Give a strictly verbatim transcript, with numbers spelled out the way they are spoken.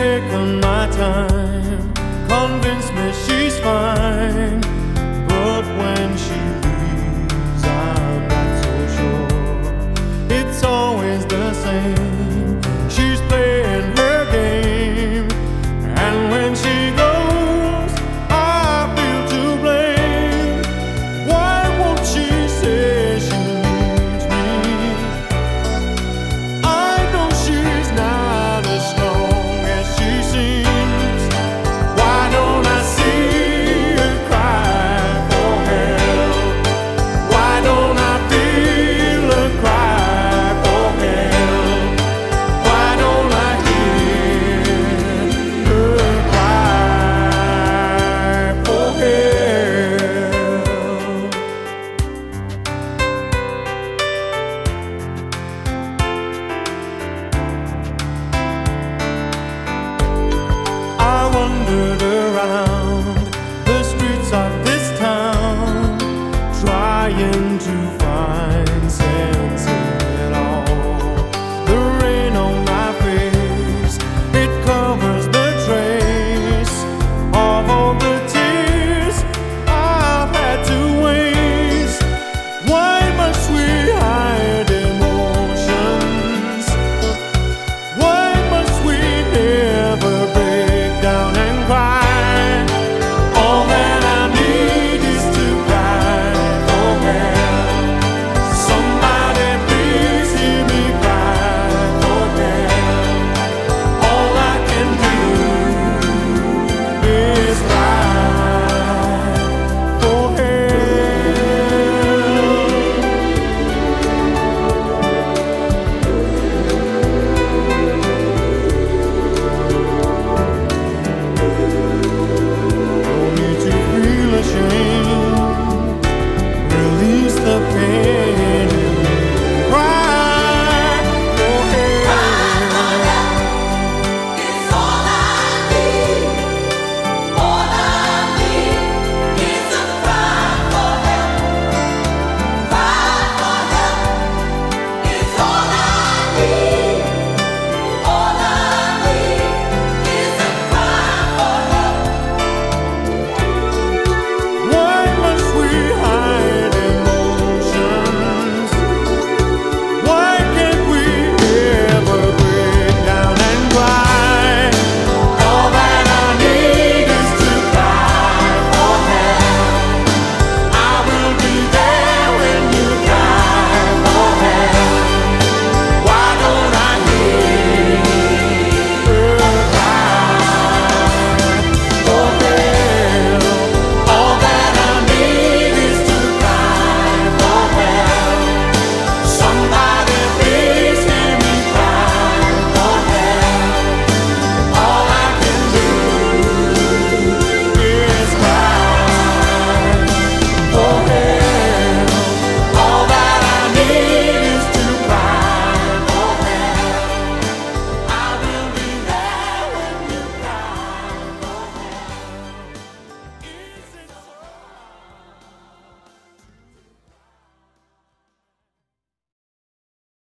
taken my time, convinced me she's fine, but when she leaves I'm not so sure. It's always the same, she's playing her game, and when she goes I feel to blame. Why won't she say she needs me? I know she's not as strong as she seems. Why don't I see her cry for help? Why don't I feel her cry for help? Why don't I hear her cry for help? I wandered around the streets of this town, trying to find sense